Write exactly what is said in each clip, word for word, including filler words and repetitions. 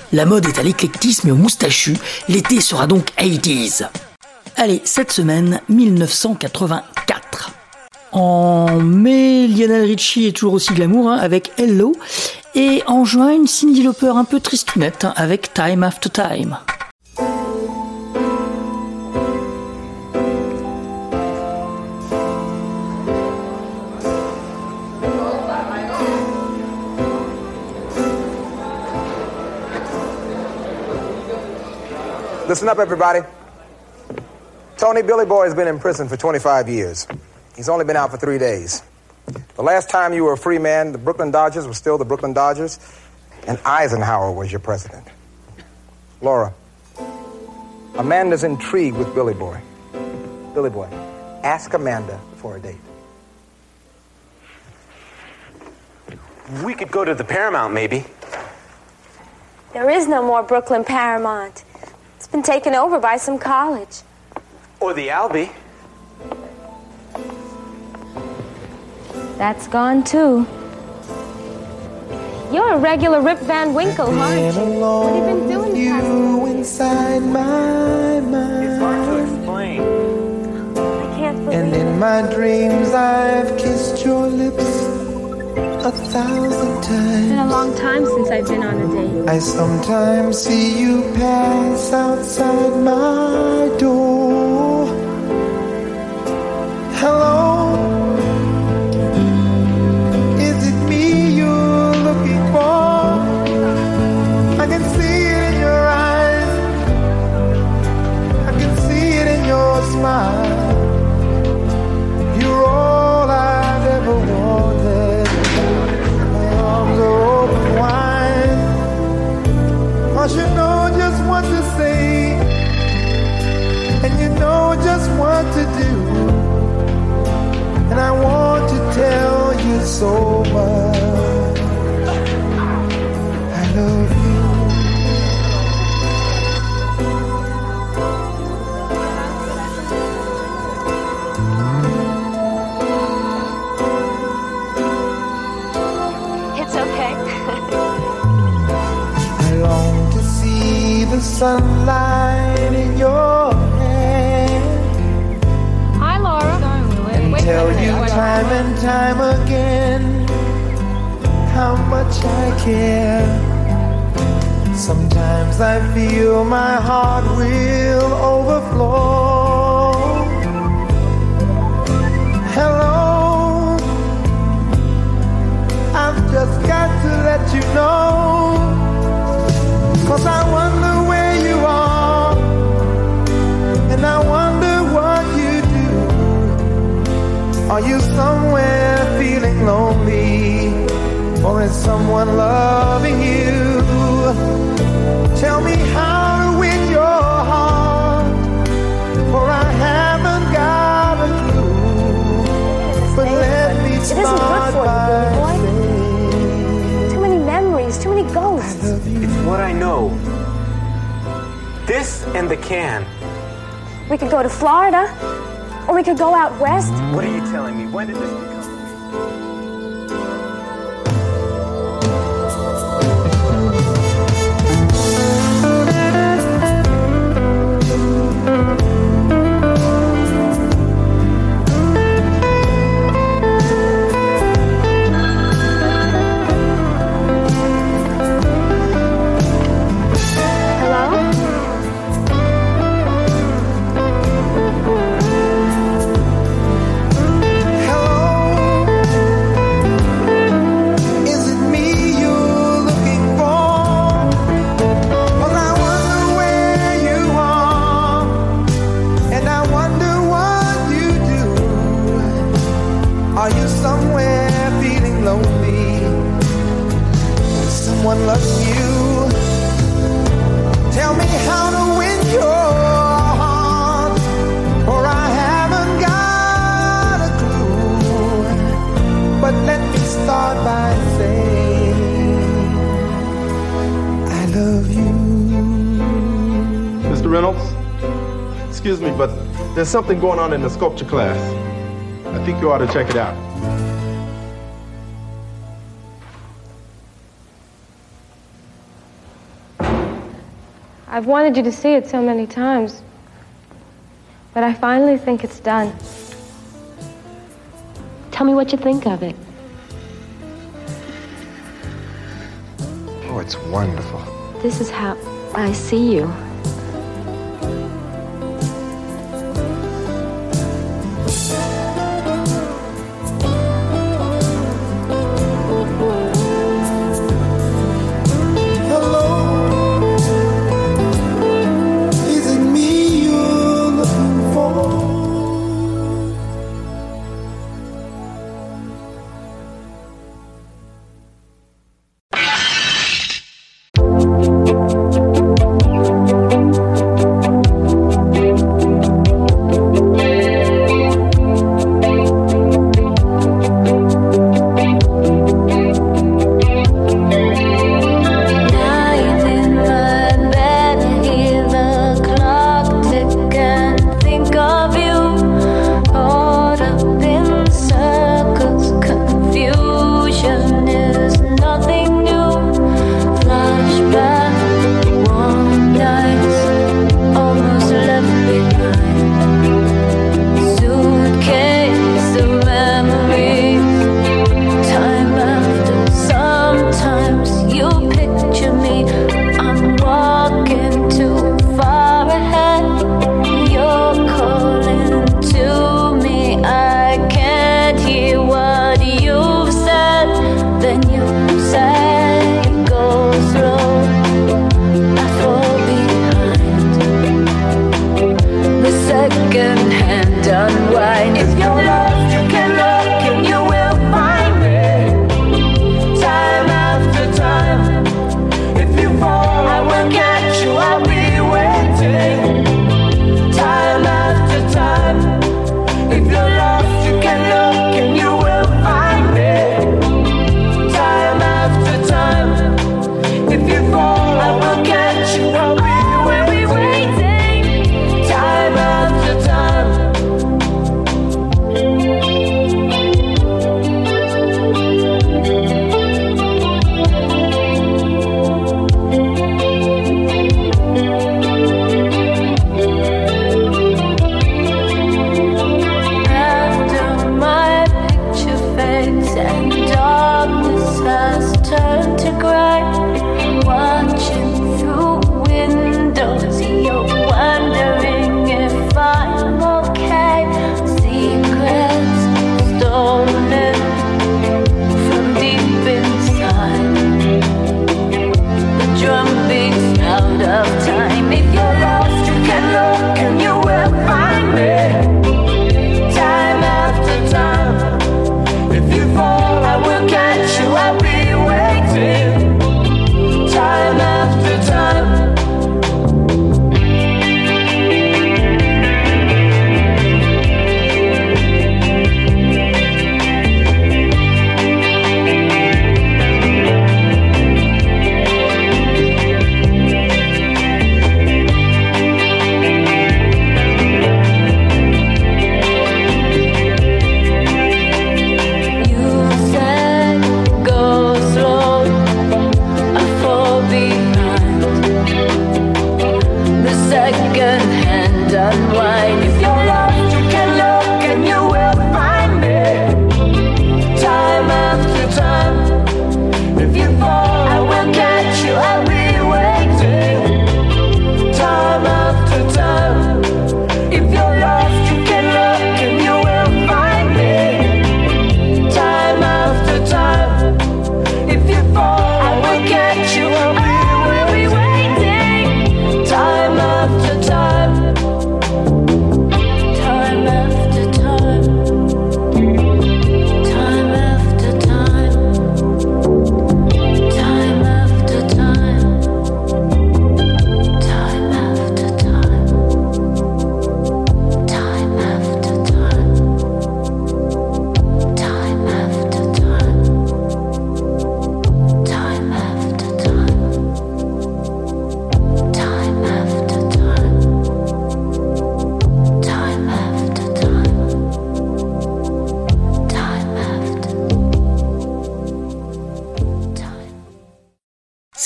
La mode est à l'éclectisme et au moustachu, l'été sera donc eighties. Allez, cette semaine, mille neuf cent quatre-vingt-quatre. En mai, Lionel Richie est toujours aussi glamour hein, avec Hello. Et en juin, une Cyndi Lauper un peu tristounette hein, avec Time After Time. Listen up, everybody. Tony Billy Boy has been in prison for twenty-five years. He's only been out for three days. The last time you were a free man, the Brooklyn Dodgers were still the Brooklyn Dodgers, and Eisenhower was your president. Laura, Amanda's intrigued with Billy Boy. Billy Boy, ask Amanda for a date. We could go to the Paramount, maybe. There is no more Brooklyn Paramount. It's been taken over by some college. Or the Albee. That's gone, too. You're a regular Rip Van Winkle, aren't you? What have you been doing the past you inside my mind. It's hard to explain. I can't believe And in my dreams I've kissed your lips a thousand times. It's been a long time since I've been on a date. I sometimes see you pass outside my door. Hello, is it me you're looking for? I can see it in your eyes, I can see it in your smile. You're all I've ever wanted. My arms are open wide, 'cause you know just what to say, and you know just what to do. And I want to tell you so much. I love you. It's okay. I long to see the sunlight in your hand. Hi, Laura. And tell you time and time again how much I care. Sometimes I feel my heart will overflow. Hello, I've just got to let you know, 'cause I wonder where you are, and I wonder what you do. Are you somewhere feeling lonely, or is someone loving you? Tell me how to win your heart, for I haven't got a clue. But let me It isn't good start for you, by Billy Boy. saying Too many memories, too many ghosts. I love you. It's what I know. This and the can. We could go to Florida, or we could go out west. What are you telling me? When did this become? Someone loves you. Tell me how to win your heart, for I haven't got a clue. But let me start by saying I love you. Mister Reynolds, excuse me, but there's something going on in the sculpture class. I think you ought to check it out. I've wanted you to see it so many times, but I finally think it's done. Tell me what you think of it. Oh, it's wonderful. This is how I see you.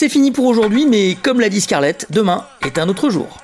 c'est fini pour aujourd'hui, mais comme l'a dit Scarlett, demain est un autre jour.